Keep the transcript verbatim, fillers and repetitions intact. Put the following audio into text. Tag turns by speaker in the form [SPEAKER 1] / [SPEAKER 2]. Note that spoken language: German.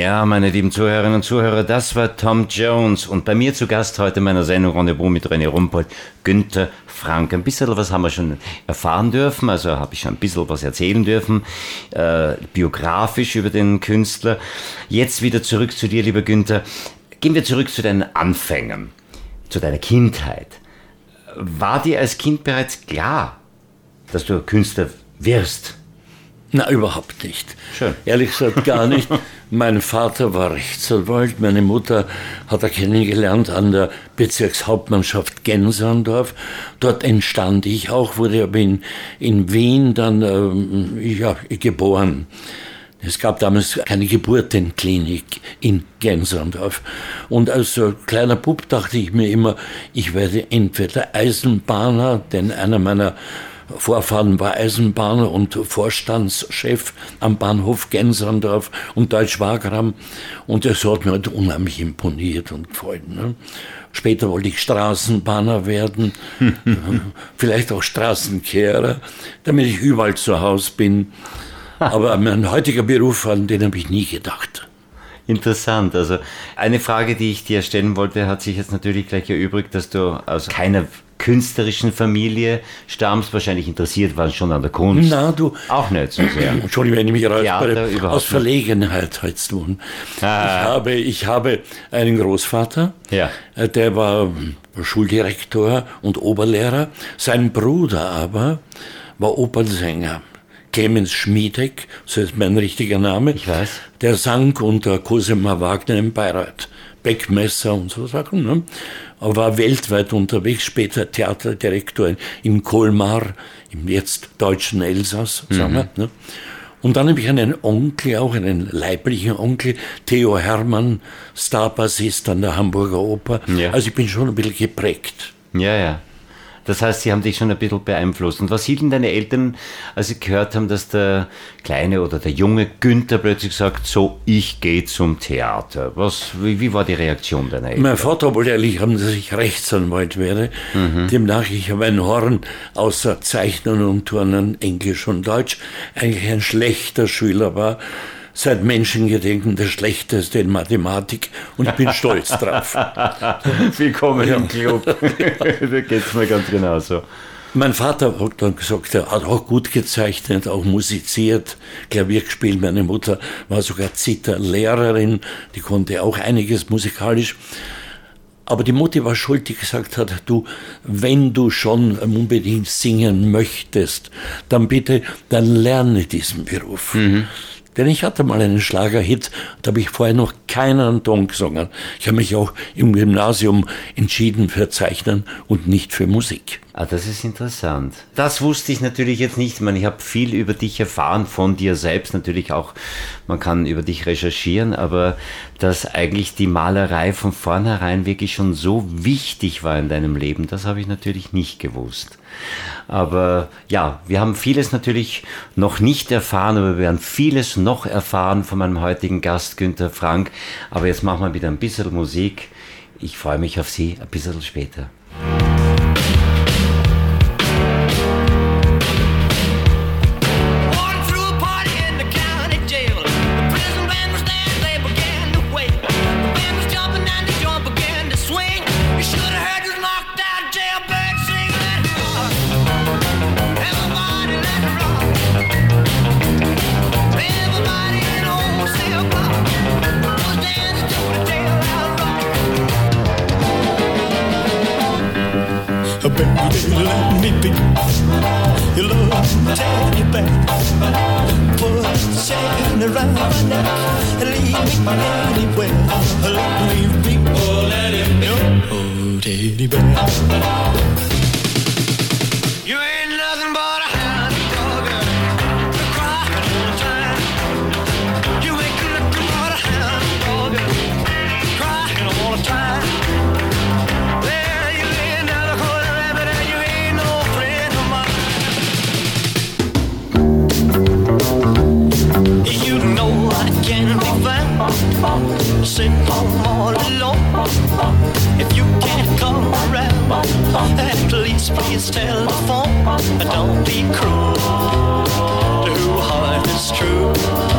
[SPEAKER 1] Ja, meine lieben Zuhörerinnen und Zuhörer, das war Tom Jones und bei mir zu Gast heute in meiner Sendung Rendezvous mit René Rumpold, Günter Frank. Ein bisschen was haben wir schon erfahren dürfen, also habe ich schon ein bisschen was erzählen dürfen, äh, biografisch über den Künstler. Jetzt wieder zurück zu dir, lieber Günter. Gehen wir zurück zu deinen Anfängen, zu deiner Kindheit. War dir als Kind bereits klar, dass du Künstler wirst?
[SPEAKER 2] Na, überhaupt nicht.
[SPEAKER 1] Schön.
[SPEAKER 2] Ehrlich gesagt gar nicht. Mein Vater war Rechtsanwalt, meine Mutter hat er kennengelernt an der Bezirkshauptmannschaft Genserndorf. Dort entstand ich auch, wurde aber in, in Wien dann ähm, ja, geboren. Es gab damals keine Geburtenklinik in Genserndorf. Und als so kleiner Bub dachte ich mir immer, ich werde entweder Eisenbahner, denn einer meiner Vorfahren war Eisenbahner und Vorstandschef am Bahnhof Genserndorf und Deutsch-Wagram. Und das hat mir halt unheimlich imponiert und gefallen. Ne? Später wollte ich Straßenbahner werden, vielleicht auch Straßenkehrer, damit ich überall zu Hause bin. Aber mein heutiger Beruf, an den habe ich nie gedacht.
[SPEAKER 1] Interessant. Also eine Frage, die ich dir stellen wollte, hat sich jetzt natürlich gleich erübrigt, dass du aus keiner künstlerischen Familie stammst. Wahrscheinlich interessiert warst schon an der Kunst.
[SPEAKER 2] Na, du.
[SPEAKER 1] Auch nicht so sehr.
[SPEAKER 2] Entschuldigung, wenn ich mich räuspere. Aus
[SPEAKER 1] nicht.
[SPEAKER 2] Verlegenheit halt tun.
[SPEAKER 1] Ah.
[SPEAKER 2] Ich habe, ich habe einen Großvater,
[SPEAKER 1] ja.
[SPEAKER 2] Der war Schuldirektor und Oberlehrer. Sein Bruder aber war Opernsänger. Clemens Schmiedek, so ist mein richtiger Name.
[SPEAKER 1] Ich weiß.
[SPEAKER 2] Der sang unter Cosima Wagner in Bayreuth. Beckmesser und so Sachen. Ne? Er war weltweit unterwegs, später Theaterdirektor in Colmar, im jetzt deutschen Elsass.
[SPEAKER 1] Mhm.
[SPEAKER 2] Sagen wir, ne? Und dann habe ich einen Onkel, auch einen leiblichen Onkel, Theo Hermann, Starbassist an der Hamburger Oper.
[SPEAKER 1] Ja.
[SPEAKER 2] Also ich bin schon ein bisschen geprägt.
[SPEAKER 1] Ja, ja. Das heißt, sie haben dich schon ein bisschen beeinflusst. Und was hielten deine Eltern, als sie gehört haben, dass der kleine oder der junge Günther plötzlich sagt, so, ich gehe zum Theater? Was, wie, wie war die Reaktion deiner Eltern?
[SPEAKER 2] Mein Vater wollte ehrlich haben, dass ich Rechtsanwalt werde. Mhm. Demnach, ich habe ein Horn außer Zeichnen und Turnen, Englisch und Deutsch, eigentlich ein schlechter Schüler war. Seit Menschengedenken der Schlechteste in Mathematik und ich bin stolz drauf.
[SPEAKER 1] Willkommen im Club. Da geht's mir ganz genauso.
[SPEAKER 2] Mein Vater hat dann gesagt, er hat auch gut gezeichnet, auch musiziert, Klavier gespielt. Meine Mutter war sogar Zitherlehrerin, die konnte auch einiges musikalisch. Aber die Mutti war schuld, die gesagt hat, du, wenn du schon unbedingt singen möchtest, dann bitte, dann lerne diesen Beruf. Mhm. Denn ich hatte mal einen Schlagerhit, da habe ich vorher noch keinen Ton gesungen. Ich habe mich auch im Gymnasium entschieden für Zeichnen und nicht für Musik.
[SPEAKER 1] Ah, das ist interessant. Das wusste ich natürlich jetzt nicht. Ich meine, ich habe viel über dich erfahren, von dir selbst natürlich auch. Man kann über dich recherchieren, aber dass eigentlich die Malerei von vornherein wirklich schon so wichtig war in deinem Leben, das habe ich natürlich nicht gewusst. Aber ja, wir haben vieles natürlich noch nicht erfahren, aber wir werden vieles noch erfahren von meinem heutigen Gast Günter Frank. Aber jetzt machen wir wieder ein bisschen Musik. Ich freue mich auf Sie ein bisschen später.
[SPEAKER 3] Baby, let me be your little teddy bear. Put a chain around my neck and leave me anywhere. Let me be, oh, let him be your teddy bear. You ain't nothing but a hound dog, crying all the time. You ain't nothing but a hound dog, crying all the time. Sit home all alone. If you can't come around, at least please telephone. Don't be cruel. The heart is true.